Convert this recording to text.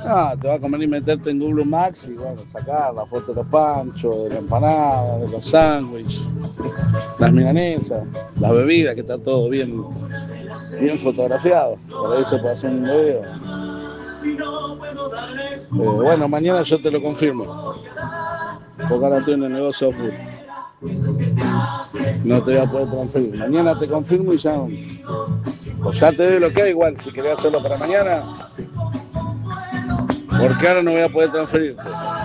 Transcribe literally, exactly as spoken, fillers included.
Ah, te va a comer y meterte en Google Maps y bueno, sacar la foto de los panchos, de la empanada, de los sándwiches, las milanesas, las bebidas, que está todo bien, bien fotografiado. Por ahí se puede hacer un video. Eh, bueno, mañana yo te lo confirmo, porque ahora estoy en el negocio a full. No te voy a poder transferir. Mañana te confirmo y ya, pues ya te doy lo que hay igual. Si querés hacerlo para mañana, porque ahora no voy a poder transferirte.